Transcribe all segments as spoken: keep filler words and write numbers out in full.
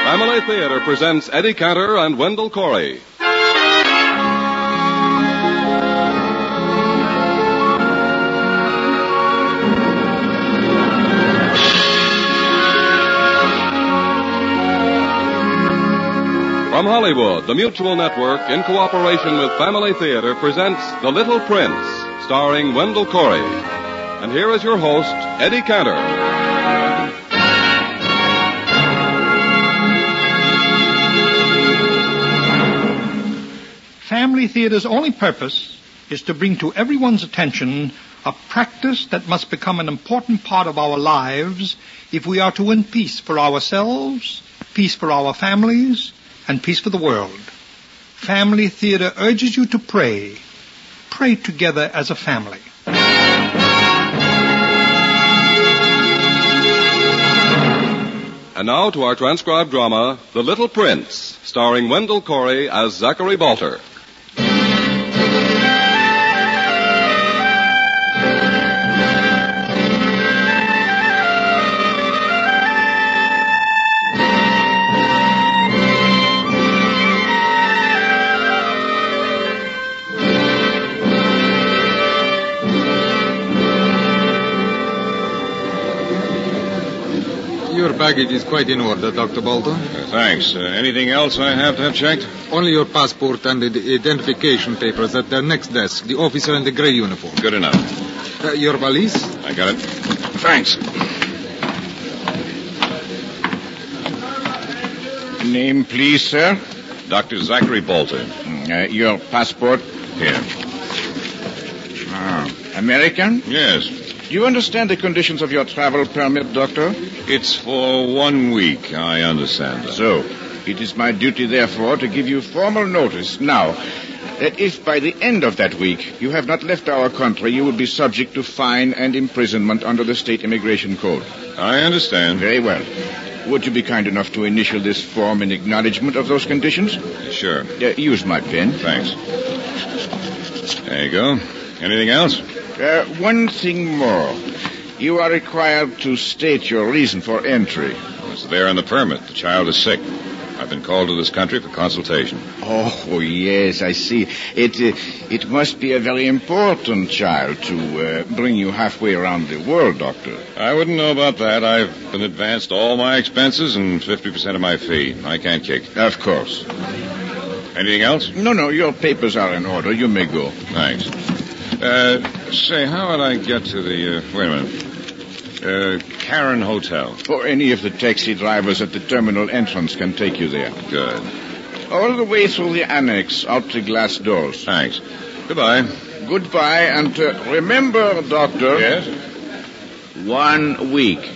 Family Theater presents Eddie Cantor and Wendell Corey. From Hollywood, the Mutual Network, in cooperation with Family Theater, presents The Little Prince, starring Wendell Corey. And here is your host, Eddie Cantor. Family Theater's only purpose is to bring to everyone's attention a practice that must become an important part of our lives if we are to win peace for ourselves, peace for our families, and peace for the world. Family Theater urges you to pray. Pray together as a family. And now to our transcribed drama, The Little Prince, starring Wendell Corey as Zachary Balter. Your baggage is quite in order, Doctor Balter. Uh, thanks. Uh, anything else I have to have checked? Only your passport and the identification papers at the next desk. The officer in the gray uniform. Good enough. Uh, your valise? I got it. Thanks. Name, please, sir? Doctor Zachary Balter. Uh, your passport? Here. Ah, American? Yes. Do you understand the conditions of your travel permit, Doctor? It's for one week. I understand that. So, it is my duty, therefore, to give you formal notice now that if by the end of that week you have not left our country, you will be subject to fine and imprisonment under the state immigration code. I understand. Very well. Would you be kind enough to initial this form in acknowledgement of those conditions? Sure. Uh, use my pen. Thanks. There you go. Anything else? Uh, one thing more. You are required to state your reason for entry. It's there in the permit. The child is sick. I've been called to this country for consultation. Oh, yes, I see. It uh, it must be a very important child to uh, bring you halfway around the world, Doctor. I wouldn't know about that. I've been advanced all my expenses and fifty percent of my fee. I can't kick. Of course. Anything else? No, no, your papers are in order. You may go. Thanks. Uh, say, how would I get to the, uh, wait a minute, uh, Karen Hotel? Or any of the taxi drivers at the terminal entrance can take you there. Good. All the way through the annex, out the glass doors. Thanks. Goodbye. Goodbye, and uh, remember, Doctor. Yes? One week.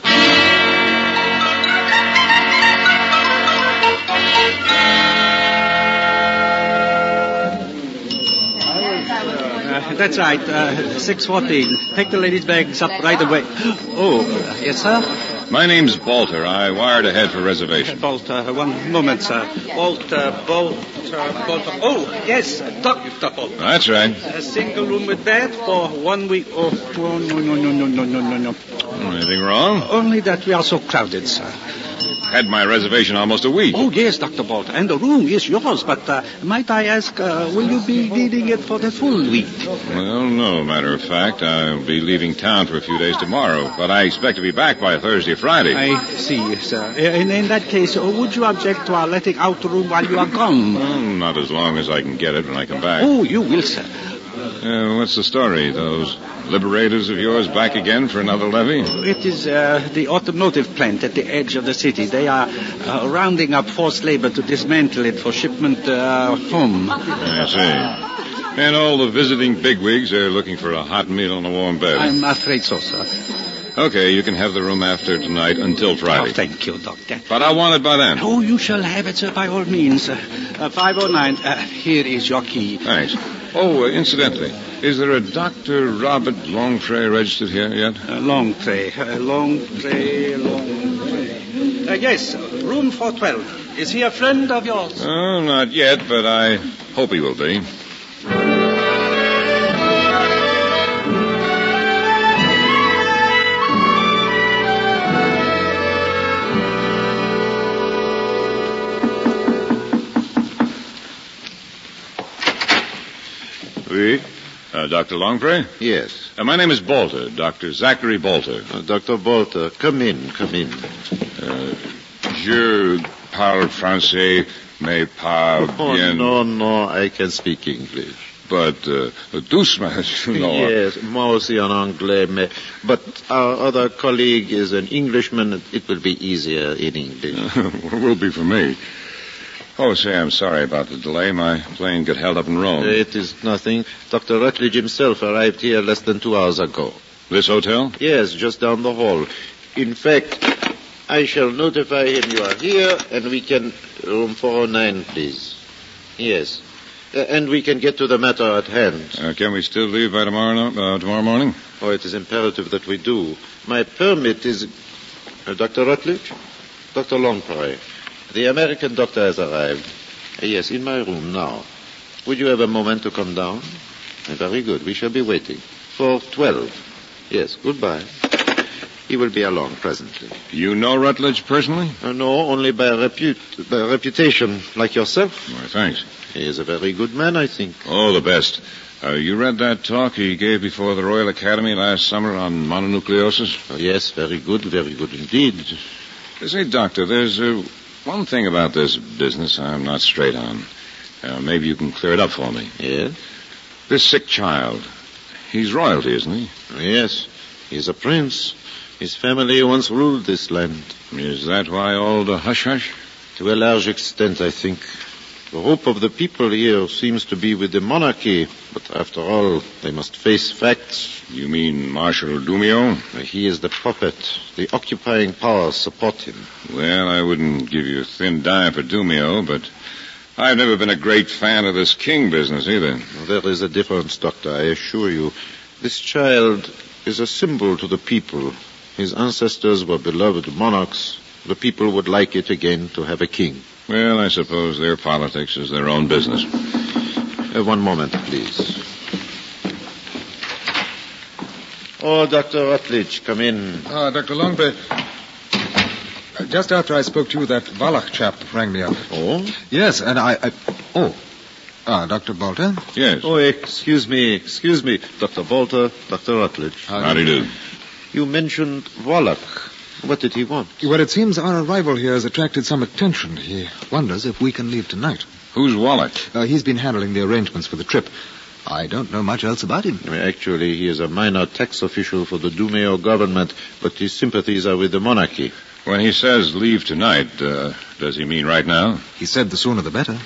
That's right, uh, six fourteen. Take the ladies' bags up right away. Oh, uh, yes, sir? My name's Balter. I wired ahead for reservation. Balter, one moment, sir. Balter, Balter, Balter. Oh, yes, Doctor Balter. That's right. A single room with bed for one week. Oh, oh, no, no, no, no, no, no, no, no. Anything wrong? Only that we are so crowded, sir. Had my reservation almost a week. Oh, yes, Doctor Balter. And the room is yours, but uh, might I ask, uh, will you be needing it for the full week? Well, no, matter of fact, I'll be leaving town for a few days tomorrow, but I expect to be back by Thursday or Friday. I see, sir. In, in that case, uh, would you object to our letting out the room while you are gone? Well, not as long as I can get it when I come back. Oh, you will, sir. Uh, what's the story? Those liberators of yours back again for another levy? It is uh, the automotive plant at the edge of the city. They are uh, rounding up forced labor to dismantle it for shipment uh, home. I see. And all the visiting bigwigs are looking for a hot meal and a warm bed. I'm afraid so, sir. Okay, you can have the room after tonight until Friday. Oh, thank you, Doctor. But I want it by then. Oh, you shall have it, sir, by all means. Uh, uh, five oh nine. Uh, here is your key. Thanks. Oh, uh, incidentally, is there a Doctor Robert Longtray registered here yet? Uh, Longtray. Uh, Longtray, Longtray. Uh, yes, room four twelve. Is he a friend of yours? Oh, not yet, but I hope he will be. Uh, Doctor Longpre? Yes. Uh, my name is Bolter, Doctor Zachary Bolter. Uh, Doctor Bolter, come in, come in. Uh, je parle français, mais pas Oh, bien. no, no, I can speak English. But, uh, doucement, no. Yes, moi aussi en anglais, mais, but our other colleague is an Englishman. It will be easier in English. Will be for me. Oh, say, I'm sorry about the delay. My plane got held up in Rome. It is nothing. Doctor Rutledge himself arrived here less than two hours ago. This hotel? Yes, just down the hall. In fact, I shall notify him you are here, and we can... Room four oh nine, please. Yes. Uh, and we can get to the matter at hand. Uh, can we still leave by tomorrow, no- uh, tomorrow morning? Oh, it is imperative that we do. My permit is... Uh, Doctor Rutledge? Doctor Longpre. The American doctor has arrived. Uh, yes, in my room now. Would you have a moment to come down? Uh, very good. We shall be waiting. For twelve. Yes, goodbye. He will be along presently. You know Rutledge personally? Uh, no, only by, repute, by reputation, like yourself. Why, thanks. He is a very good man, I think. Oh, the best. Uh, you read that talk he gave before the Royal Academy last summer on mononucleosis? Oh, yes, very good, very good indeed. Say, Doctor, there's uh, one thing about this business I'm not straight on. Uh, maybe you can clear it up for me. Yes? This sick child, he's royalty, isn't he? Yes, he's a prince. His family once ruled this land. Is that why all the hush-hush? To a large extent, I think. The hope of the people here seems to be with the monarchy, but after all, they must face facts. You mean Marshal Dumio? He is the puppet. The occupying powers support him. Well, I wouldn't give you a thin dime for Dumio, but I've never been a great fan of this king business either. There is a difference, Doctor, I assure you. This child is a symbol to the people. His ancestors were beloved monarchs. The people would like it again to have a king. Well, I suppose their politics is their own business. Uh, one moment, please. Oh, Doctor Rutledge, come in. Ah, Doctor Longpre. Uh, Just after I spoke to you, that Wallach chap rang me up. Oh? Yes, and I... I oh. Ah, Doctor Bolter. Yes. Oh, excuse me, excuse me. Doctor Bolter, Doctor Rutledge. How do you do? You mentioned Wallach. What did he want? Well, it seems our arrival here has attracted some attention. He wonders if we can leave tonight. Who's Wallach? Uh, he's been handling the arrangements for the trip. I don't know much else about him. Actually, he is a minor tax official for the Dumeo government, but his sympathies are with the monarchy. When he says leave tonight, uh, does he mean right now? He said the sooner the better.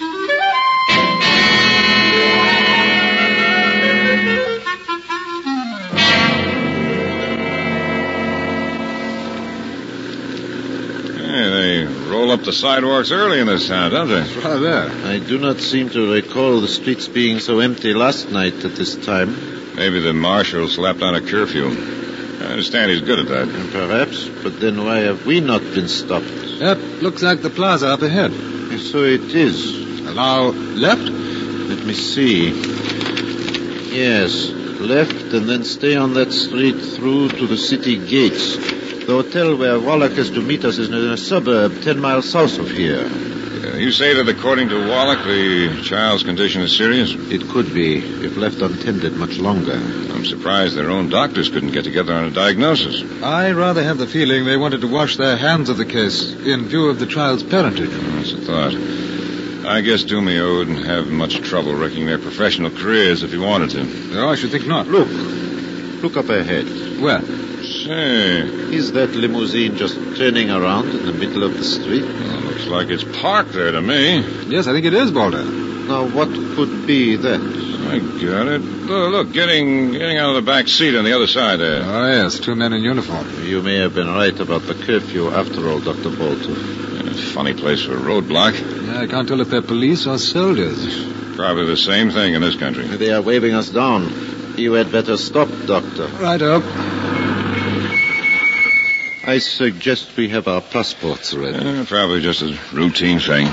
Roll up the sidewalks early in this town, don't they? Rather. I do not seem to recall the streets being so empty last night at this time. Maybe the marshal slapped on a curfew. I understand he's good at that. Perhaps, but then why have we not been stopped? Yep, looks like the plaza up ahead. So it is. Now, left? Let me see. Yes, left and then stay on that street through to the city gates. The hotel where Wallach is to meet us is in a suburb ten miles south of here. Uh, you say that according to Wallach, the child's condition is serious? It could be, if left untended much longer. I'm surprised their own doctors couldn't get together on a diagnosis. I rather have the feeling they wanted to wash their hands of the case in view of the child's parentage. That's a thought. I guess Dumio wouldn't have much trouble wrecking their professional careers if he wanted to. No, I should think not. Look. Look up ahead. Where? Say, Is that limousine just turning around in the middle of the street? well, looks like it's parked there to me. Yes, I think it is, Balder. Now, what could be that? I got it. Look, look, getting getting out of the back seat on the other side there. Oh, yes, two men in uniform. You may have been right about the curfew after all, Doctor Bolter. Yeah, funny place for a roadblock. I can't tell if they're police or soldiers. Probably the same thing in this country. They are waving us down. You had better stop, Doctor. Righto. I suggest we have our passports ready. Yeah, probably just a routine thing.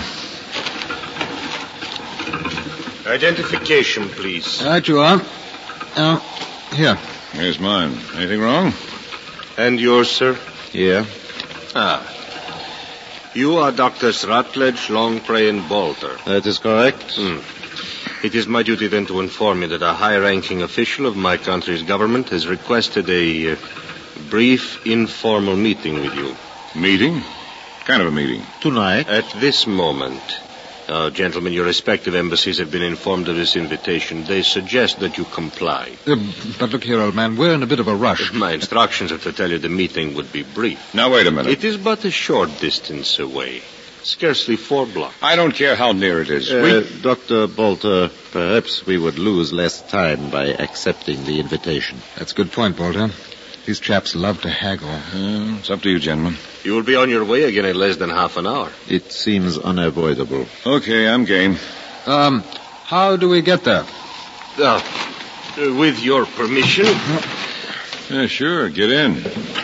Identification, please. Right you are. Now, here. Here's mine. Anything wrong? And yours, sir? Yeah. Ah. You are Doctors Rutledge, Longpre, and Bolter. That is correct. Hmm. It is my duty then to inform you that a high-ranking official of my country's government has requested a uh, brief, informal meeting with you. Meeting? What kind of a meeting? Tonight? At this moment. Uh, gentlemen, your respective embassies have been informed of this invitation. They suggest that you comply. Uh, but look here, old man, we're in a bit of a rush. My instructions are to tell you the meeting would be brief. Now, wait a minute. It is but a short distance away. Scarcely four blocks. I don't care how near it is. Uh, we... Doctor Bolter, perhaps we would lose less time by accepting the invitation. That's a good point, Bolter. These chaps love to haggle. Uh, it's up to you, gentlemen. You will be on your way again in less than half an hour. It seems unavoidable. Okay, I'm game. Um, how do we get there? Uh, with your permission. Yeah, sure, get in.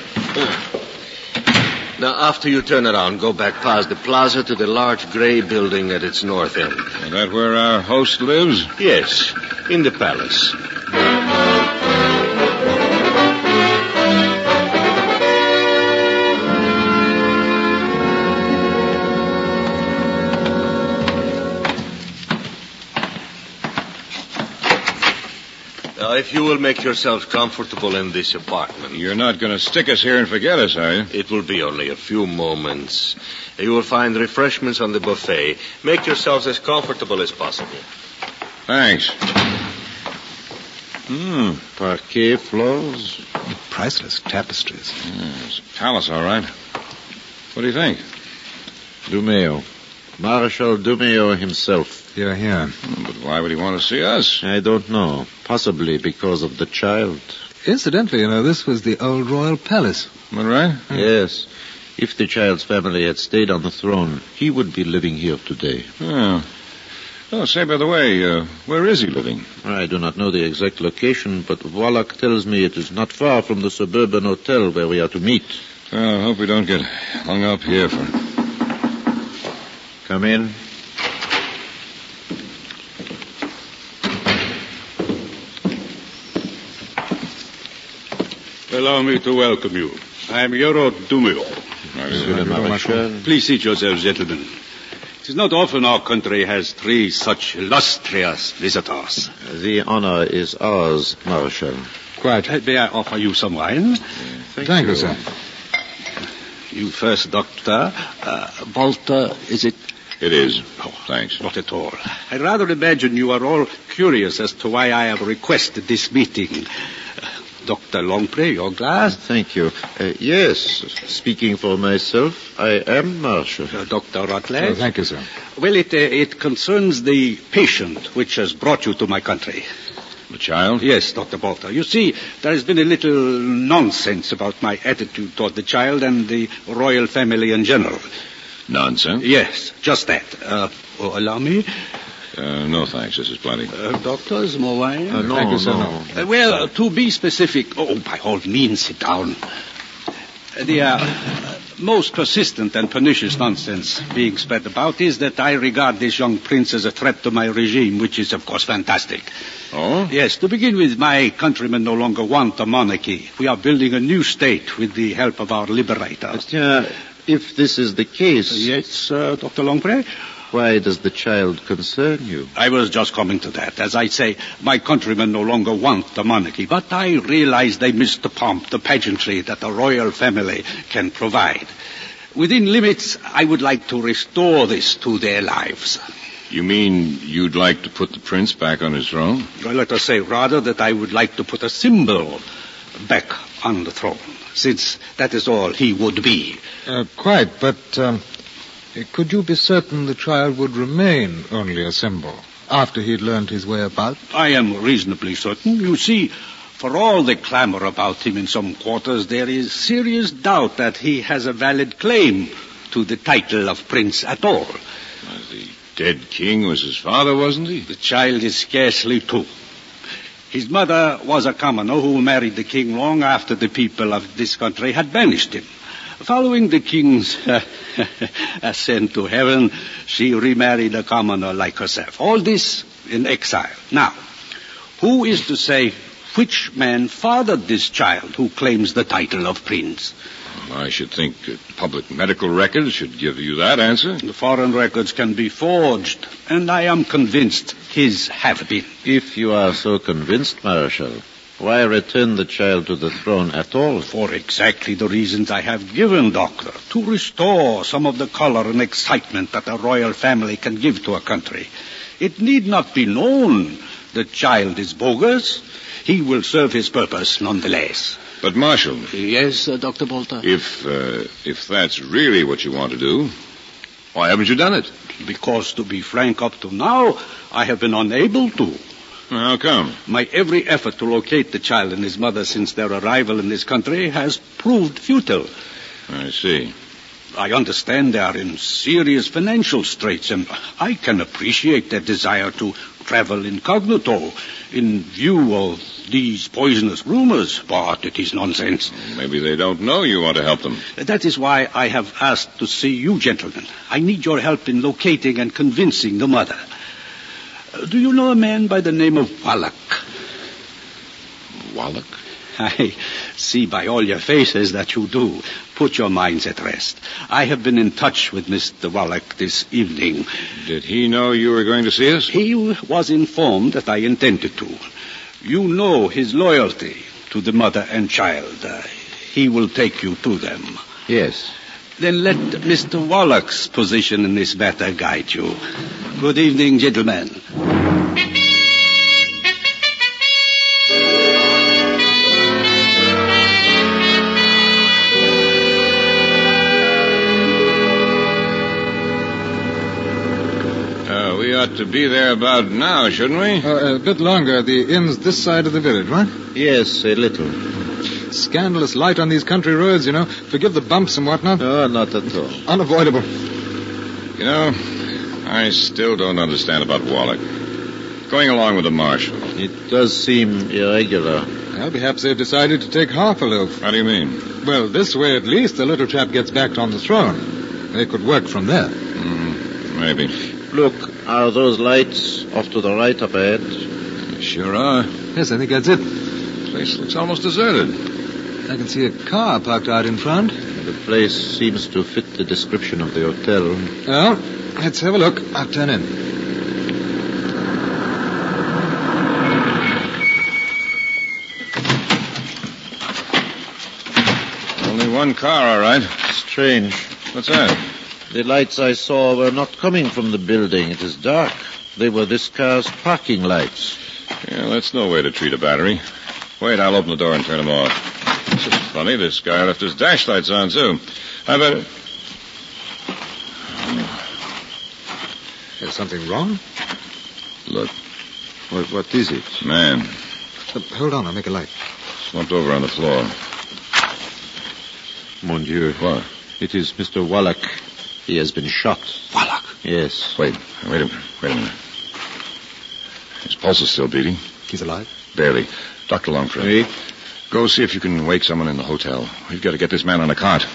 Now, after you turn around, go back past the plaza to the large gray building at its north end. Is that where our host lives? Yes, in the palace. Now, if you will make yourselves comfortable in this apartment. You're not going to stick us here and forget us, are you? It will be only a few moments. You will find refreshments on the buffet. Make yourselves as comfortable as possible. Thanks. Hmm. Parquet floors? Priceless tapestries. Yeah, it's a palace, all right. What do you think? Dumeo. Marshal Dumeo himself. Here, here. But why would he want to see us? I don't know. Possibly because of the child. Incidentally, you know, this was the old royal palace. Am I right? Yes. If the child's family had stayed on the throne, he would be living here today. Oh. Oh, say, by the way, uh, where is he living? I do not know the exact location, but Wallach tells me it is not far from the suburban hotel where we are to meet. Well, I hope we don't get hung up here for... Come in. Allow me to welcome you. I am Yoro Dumeo. Monsieur le Marechal. Please seat yourselves, gentlemen. It is not often our country has three such illustrious visitors. The honor is ours, Marshal. Quite. Uh, May I offer you some wine? Thank, Thank you, sir. You first, Doctor. Uh, Bolter, is it? It is. Oh, Thanks. Not at all. I rather imagine you are all curious as to why I have requested this meeting. Uh, Doctor Longpre, your glass? Thank you. Uh, yes, speaking for myself, I am Marshal. Uh, Doctor Rutledge? Oh, thank you, sir. Well, it, uh, it concerns the patient which has brought you to my country. The child? Yes, Doctor Bolter. You see, there has been a little nonsense about my attitude toward the child and the royal family in general. Nonsense? Yes, just that. Uh, oh, allow me. Uh, no, thanks. This is plenty. Uh, doctors, more wine? Uh, no, Thank you, sir, no. no. Uh, well, to be specific... Oh, by all means, sit down. Uh, the uh, most persistent and pernicious nonsense being spread about is that I regard this young prince as a threat to my regime, which is, of course, fantastic. Oh? Yes, to begin with, my countrymen no longer want a monarchy. We are building a new state with the help of our liberators. But, uh, if this is the case... Yes, uh, Doctor Longpre? Why does the child concern you? I was just coming to that. As I say, my countrymen no longer want the monarchy, but I realize they miss the pomp, the pageantry that a royal family can provide. Within limits, I would like to restore this to their lives. You mean you'd like to put the prince back on his throne? Well, let us say rather that I would like to put a symbol back on the throne, since that is all he would be. Uh, quite, but um, could you be certain the child would remain only a symbol after he'd learned his way about? I am reasonably certain. You see, for all the clamor about him in some quarters, there is serious doubt that he has a valid claim to the title of prince at all. Well, the dead king was his father, wasn't he? The child is scarcely two. His mother was a commoner who married the king long after the people of this country had banished him. Following the king's uh, ascent to heaven, she remarried a commoner like herself. All this in exile. Now, who is to say which man fathered this child who claims the title of prince? I should think uh, public medical records should give you that answer. The foreign records can be forged, and I am convinced his have been. If you are so convinced, Marshal, why return the child to the throne at all? For exactly the reasons I have given, Doctor. To restore some of the color and excitement that a royal family can give to a country. It need not be known the child is bogus. He will serve his purpose nonetheless. But, Marshal... Yes, uh, Doctor Bolter? If, uh, if that's really what you want to do, why haven't you done it? Because, to be frank, up to now, I have been unable to. How come? My every effort to locate the child and his mother since their arrival in this country has proved futile. I see. I understand they are in serious financial straits, and I can appreciate their desire to travel incognito in view of these poisonous rumors, but it is nonsense. Maybe they don't know you want to help them. That is why I have asked to see you, gentlemen. I need your help in locating and convincing the mother. Uh, do you know a man by the name of Wallach? Wallach? I see by all your faces that you do. Put your minds at rest. I have been in touch with Mister Wallach this evening. Did he know you were going to see us? He was informed that I intended to. You know his loyalty to the mother and child. Uh, he will take you to them. Yes. Then let Mister Wallach's position in this matter guide you. Good evening, gentlemen. Uh, we ought to be there about now, shouldn't we? Uh, a bit longer. The inn's this side of the village, right? Yes, a little. Scandalous light on these country roads, you know. Forgive the bumps and whatnot. No, not at all. Unavoidable. You know, I still don't understand about Wallach. Going along with the marshal. It does seem irregular. Well, perhaps they've decided to take half a loaf. How do you mean? Well, this way at least the little chap gets back on the throne. They could work from there. Mm, maybe. Look, are those lights off to the right up ahead? Sure are. Yes, I think that's it. The place looks almost deserted. I can see a car parked out in front. The place seems to fit the description of the hotel. Well, let's have a look. I'll turn in. Only one car, all right. Strange. What's that? The lights I saw were not coming from the building. It is dark. They were this car's parking lights. Yeah, that's no way to treat a battery. Wait, I'll open the door and turn them off. This is funny. This guy left his dash lights on, too. I better... Is something wrong? Look, What, what is it? man, Uh, hold on, I'll make a light. slumped over on the floor. Mon Dieu. What? It is Mister Wallach. He has been shot. Wallach? Yes. Wait, wait a minute. Wait a minute. His pulse is still beating. He's alive? Barely. Doctor Longford. Oui. Go see if you can wake someone in the hotel. We've got to get this man on a cart.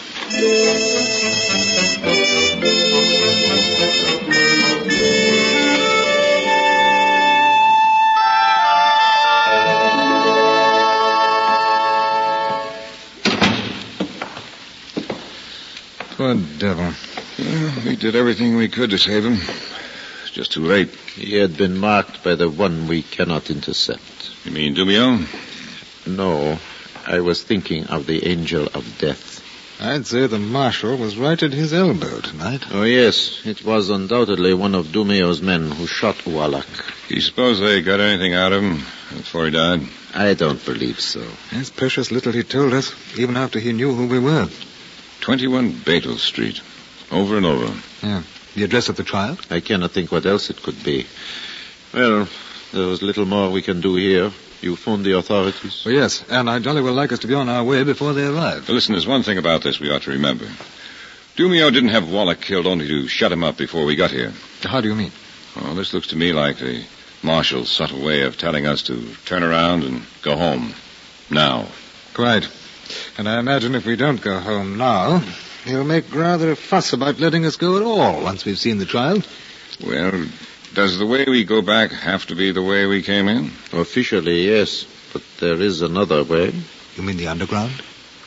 Poor devil. Well, we did everything we could to save him. It's just too late. He had been marked by the one we cannot intercept. You mean Dumio? No, I was thinking of the angel of death. I'd say the marshal was right at his elbow tonight. Oh, yes. It was undoubtedly one of Dumio's men who shot Wallach. Do you suppose they got anything out of him before he died? I don't believe so. There's precious little he told us, even after he knew who we were. twenty-one Betel Street. Over and over. Yeah. The address of the child? I cannot think what else it could be. Well, there was little more we can do here. You phoned the authorities? Oh, yes, and I jolly well like us to be on our way before they arrive. Well, listen, there's one thing about this we ought to remember. Dumio didn't have Wallach killed only to shut him up before we got here. How do you mean? Oh, this looks to me like the marshal's subtle way of telling us to turn around and go home. Now. Quite. And I imagine if we don't go home now, he'll make rather a fuss about letting us go at all once we've seen the child. Well, does the way we go back have to be the way we came in? Officially, yes. But there is another way. You mean the underground?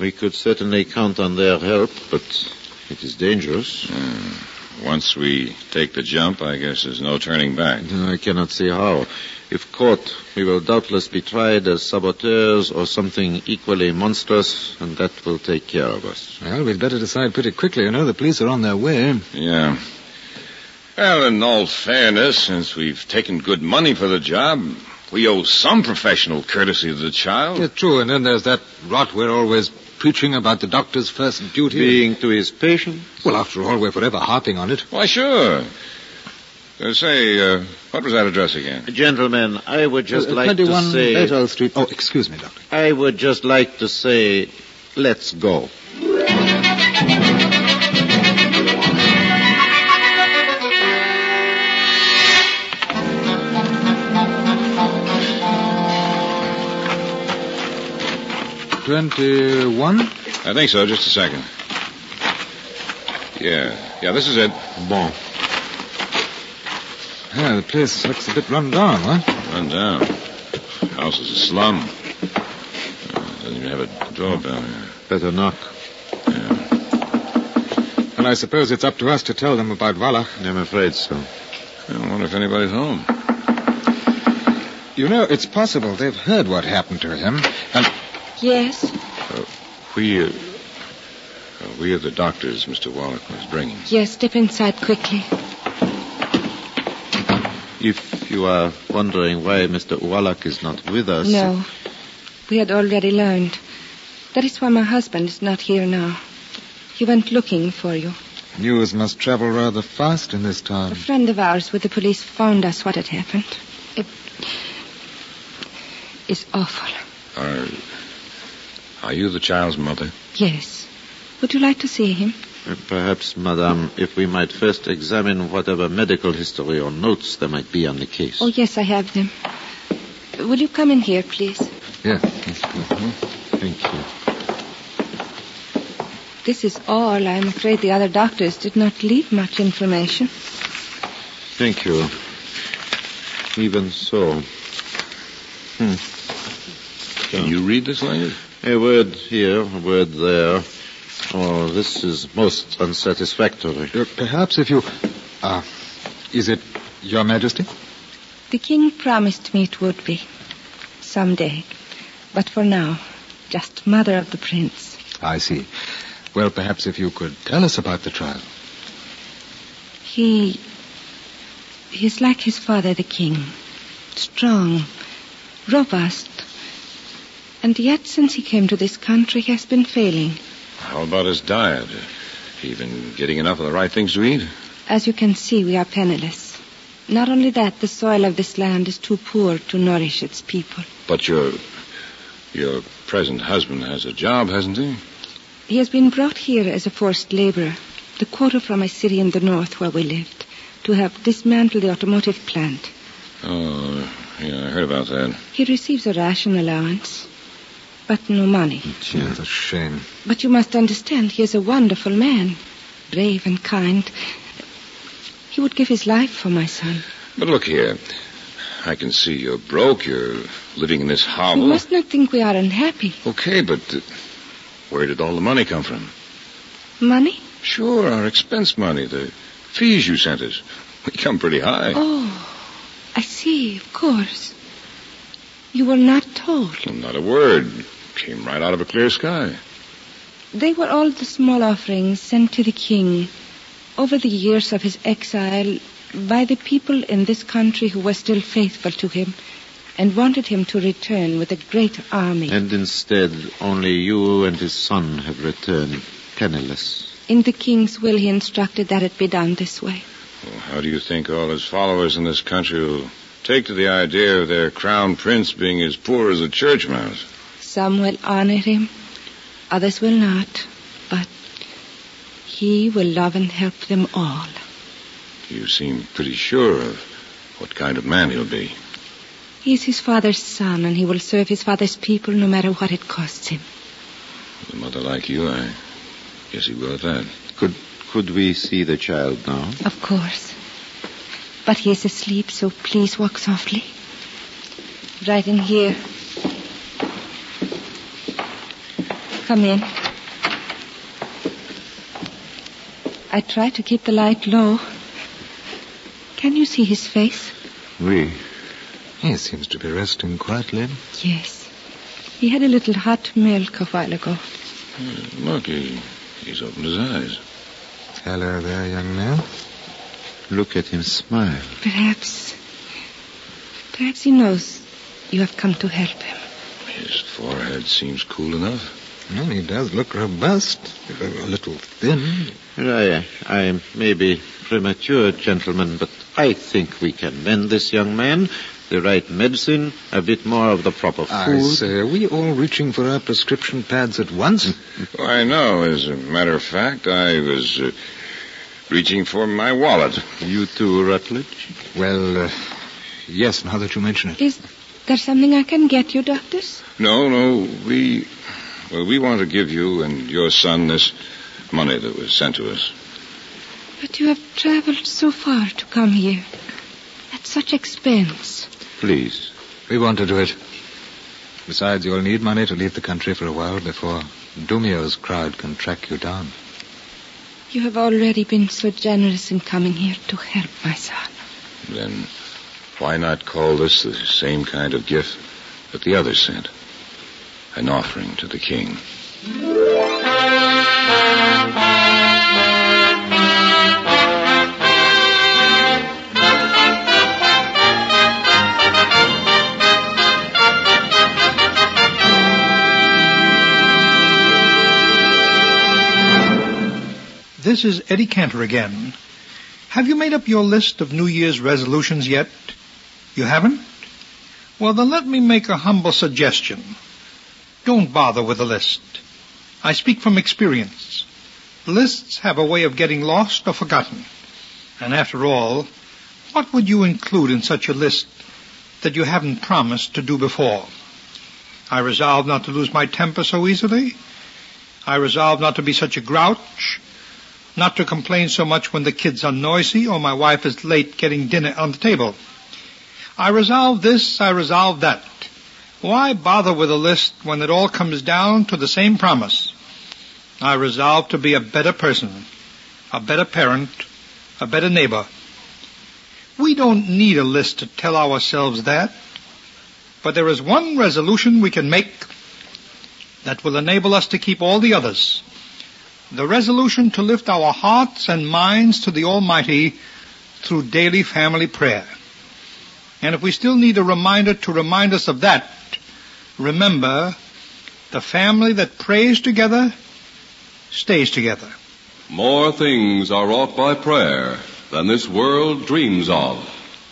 We could certainly count on their help, but it is dangerous. Uh, once we take the jump, I guess there's no turning back. I cannot see how. If caught, we will doubtless be tried as saboteurs or something equally monstrous, and that will take care of us. Well, we'd better decide pretty quickly. You know, the police are on their way. Yeah. Well, in all fairness, since we've taken good money for the job, we owe some professional courtesy to the child. Yeah, true, and then there's that rot we're always preaching about the doctor's first duty. Being to his patient? Well, after all, we're forever harping on it. Why, sure. Uh, say, uh, what was that address again? Gentlemen, I would just uh, like twenty-one to say... Bethel Street. Oh, excuse me, Doctor. I would just like to say, let's go. Twenty-one? I think so. Just a second. Yeah. Yeah, this is it. Bon. Yeah, the place looks a bit run down, huh? Run down. House is a slum. Uh, doesn't even have a doorbell here. Better knock. Yeah. Well, I suppose it's up to us to tell them about Wallach. I'm afraid so. I wonder if anybody's home. You know, it's possible they've heard what happened to him, and... Yes? Uh, we, uh, uh, we are the doctors Mister Wallach was bringing. Yes, step inside quickly. If you are wondering why Mister Wallach is not with us... No. We had already learned. That is why my husband is not here now. He went looking for you. News must travel rather fast in this town. A friend of ours with the police found us what had happened. It is awful. Are, are you the child's mother? Yes. Would you like to see him? Perhaps, Madame, if we might first examine whatever medical history or notes there might be on the case. Oh, yes, I have them. Will you come in here, please? Yeah. Mm-hmm. Thank you. This is all. I'm afraid the other doctors did not leave much information. Thank you. Even so. Hmm. Can you read this language? A word here, a word there. Oh, this is most unsatisfactory. Uh, perhaps if you... Uh, is it Your Majesty? The king promised me it would be. Someday. But for now, just mother of the prince. I see. Well, perhaps if you could tell us about the trial. He... He is like his father, the king. Strong. Robust. And yet, since he came to this country, he has been failing. How about his diet? He been getting enough of the right things to eat? As you can see, we are penniless. Not only that, the soil of this land is too poor to nourish its people. But your... your present husband has a job, hasn't he? He has been brought here as a forced laborer, the quota from a city in the north where we lived, to help dismantle the automotive plant. Oh, yeah, I heard about that. He receives a ration allowance, but no money. Gee, that's a shame. But you must understand, he is a wonderful man, brave and kind. He would give his life for my son. But look here, I can see you're broke, you're living in this hovel. You must not think we are unhappy. Okay, but uh, where did all the money come from? Money? Sure, our expense money, the fees you sent us. We come pretty high. Oh, I see, of course. You were not told. Well, not a word. Came right out of a clear sky. They were all the small offerings sent to the king over the years of his exile by the people in this country who were still faithful to him and wanted him to return with a great army. And instead, only you and his son have returned penniless. In the king's will, he instructed that it be done this way. Well, how do you think all his followers in this country will take to the idea of their crown prince being as poor as a church mouse? Some will honor him, others will not, but he will love and help them all. You seem pretty sure of what kind of man he'll be. He is his father's son, and he will serve his father's people no matter what it costs him. With a mother like you, I guess he will at that. Could could we see the child now? Of course. But he is asleep, so please walk softly. Right in here. come in. I try to keep the light low. Can you see his face? Oui. He seems to be resting quietly. Yes. He had a little hot milk a while ago. Uh, look, he, he's opened his eyes. Hello there, young man. Look at him smile. Perhaps... Perhaps he knows you have come to help him. His forehead seems cool enough. Well, he does look robust. A little thin. I, I may be premature, gentlemen, but I think we can mend this young man. The right medicine, a bit more of the proper food. I say, are we all reaching for our prescription pads at once? I know. As a matter of fact, I was uh, reaching for my wallet. You too, Rutledge? Well, uh, yes, now that you mention it. Is there something I can get you, doctors? No, no, we... Well, we want to give you and your son this money that was sent to us. But you have traveled so far to come here. At such expense. Please. We want to do it. Besides, you'll need money to leave the country for a while before Dumio's crowd can track you down. You have already been so generous in coming here to help my son. Then why not call this the same kind of gift that the others sent? An offering to the king. This is Eddie Cantor again. Have you made up your list of New Year's resolutions yet? You haven't? Well, then let me make a humble suggestion. Don't bother with a list. I speak from experience. Lists have a way of getting lost or forgotten. And after all, what would you include in such a list that you haven't promised to do before? I resolve not to lose my temper so easily. I resolve not to be such a grouch. Not to complain so much when the kids are noisy or my wife is late getting dinner on the table. I resolve this, I resolve that. Why bother with a list when it all comes down to the same promise? I resolve to be a better person, a better parent, a better neighbor. We don't need a list to tell ourselves that, but there is one resolution we can make that will enable us to keep all the others. The resolution to lift our hearts and minds to the Almighty through daily family prayer. And if we still need a reminder to remind us of that, remember, the family that prays together stays together. More things are wrought by prayer than this world dreams of.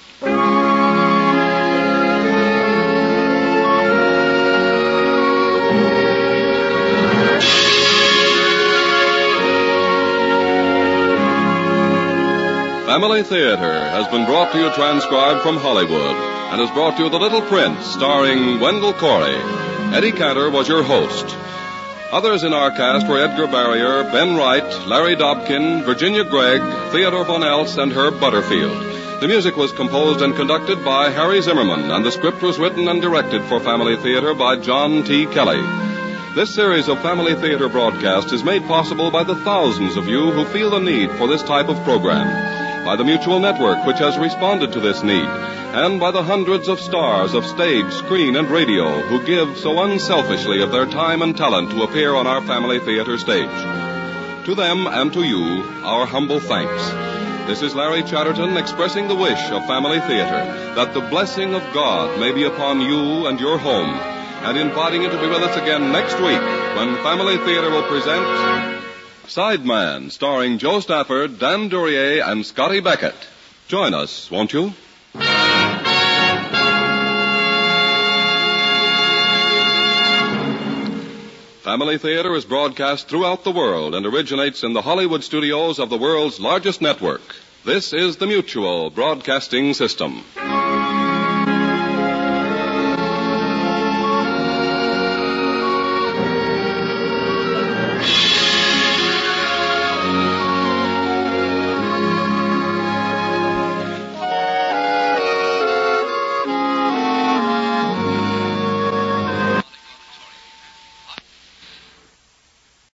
Family Theater has been brought to you transcribed from Hollywood and has brought you The Little Prince, starring Wendell Corey. Eddie Cantor was your host. Others in our cast were Edgar Barrier, Ben Wright, Larry Dobkin, Virginia Gregg, Theodore Von Eltz, and Herb Butterfield. The music was composed and conducted by Harry Zimmerman, and the script was written and directed for Family Theater by John T. Kelly. This series of Family Theater broadcasts is made possible by the thousands of you who feel the need for this type of program, by the Mutual Network, which has responded to this need, and by the hundreds of stars of stage, screen, and radio who give so unselfishly of their time and talent to appear on our Family Theater stage. To them and to you, our humble thanks. This is Larry Chatterton expressing the wish of Family Theater that the blessing of God may be upon you and your home, and inviting you to be with us again next week when Family Theater will present Sideman, starring Joe Stafford, Dan Duryea, and Scotty Beckett. Join us, won't you? Family Theater is broadcast throughout the world and originates in the Hollywood studios of the world's largest network. This is the Mutual Broadcasting System.